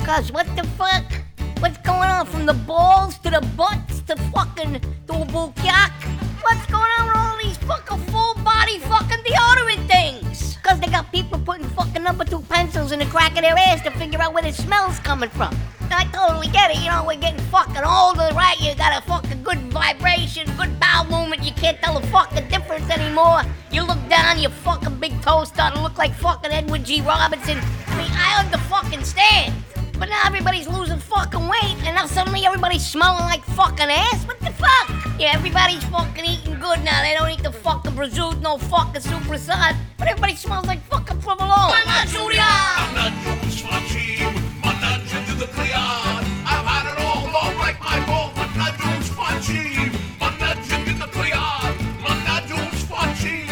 Cuz, what the fuck? What's going on from the balls to the butts to fucking to a bukyak? What's going on with all these fucking full body fucking deodorant things? Cuz they got people putting fucking number 2 pencils in the crack of their ass to figure out where the smell's coming from. I totally get it, you know, we're getting fucking older, right? You got a fucking good vibration, good bowel movement, you can't tell the fucking difference anymore. You look down, your fucking big toes starting to look like fucking Edward G. Robinson. I mean, I understand. But now everybody's losing fucking weight, and now suddenly everybody's smelling like fucking ass? What the fuck? Yeah, everybody's fucking eating good now. They don't eat the fucking prosciutto, no fucking superside, but everybody smells like fucking provolone. I've had it all, don't break my balls. Mannaju's fudgy. Mannaju's fudgy.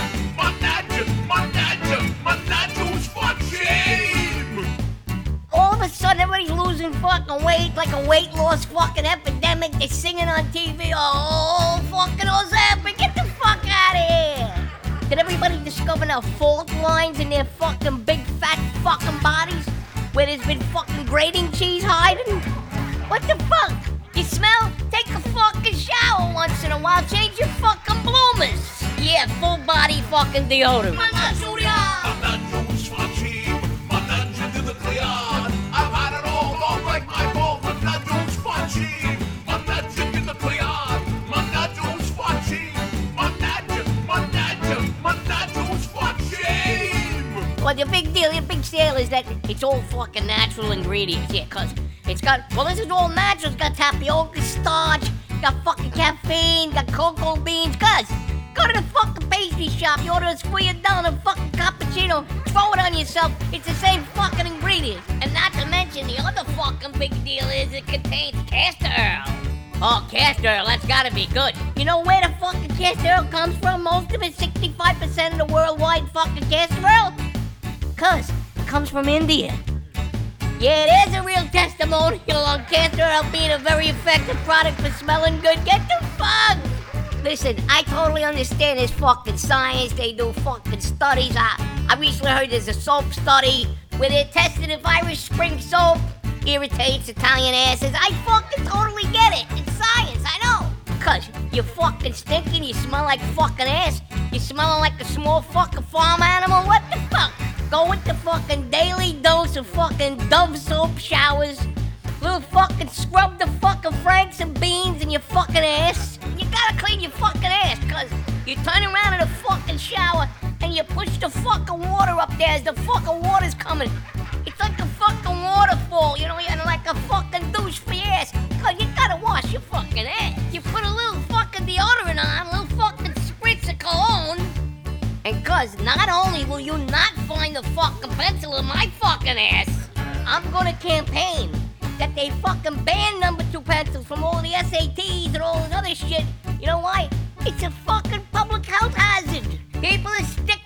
Mannaju's fudgy. All of a sudden, everybody's losing fucking weight like a weight loss fucking epidemic. They're singing on TV. Oh, fucking Ozempic, get the fuck out of here. Did everybody discover now fault lines in their fucking big fat fucking bodies? Where there's been fucking grating cheese hiding? What the fuck? You smell? Take a fucking shower once in a while. Change your fucking bloomers. Yeah, full body fucking deodorant. Mannaju's fudgy. Mannaju's in the clear. I've had it all, don't break my balls. Mannaju's fudgy. Mannaju's in the clear. Mannaju's fudgy. Mannaju's fudgy. Well, the big deal, the big sale is that it's all fucking natural ingredients. Yeah, cause it's got, well, this is all natural. It's got tapioca starch, got fucking caffeine, got cocoa beans. Cuz, go to the fucking pastry shop, you order a $1 fucking cappuccino, throw it on yourself. It's the same fucking ingredients. And not to mention, the other fucking big deal is it contains castor oil. Oh, castor oil, that's gotta be good. You know where the fucking castor oil comes from? Most of it, 65% of the worldwide fucking castor oil? Cuz, it comes from India. Yeah, there's a real testimonial on castor oil being a very effective product for smelling good. Get the fuck! Listen, I totally understand this fucking science. They do fucking studies. I recently heard there's a soap study where they tested if Irish Spring soap irritates Italian asses. I fucking totally get it. It's science, I know. Cuz you fucking stinking, you smell like fucking ass. You smelling like a small fucking farm animal. What the fuck? Go with the fucking daily dose of fucking Dove soap showers. Little fucking scrub the fucking franks and beans in your fucking ass. You gotta clean your fucking ass, cuz you turn around in the fucking shower and you push the fucking water up there as the fucking water's coming. It's like a fucking waterfall, you know, and like a fucking douche for your ass. Cuz you gotta wash your fucking ass. You put a little fucking deodorant on, a little fucking spritz of cologne. And cuz, not only will you not find the fucking pencil in my fucking ass, I'm gonna campaign that they fucking ban number 2 pencils from all the SATs and all this other shit. You know why? It's a fucking public health hazard. People are sticking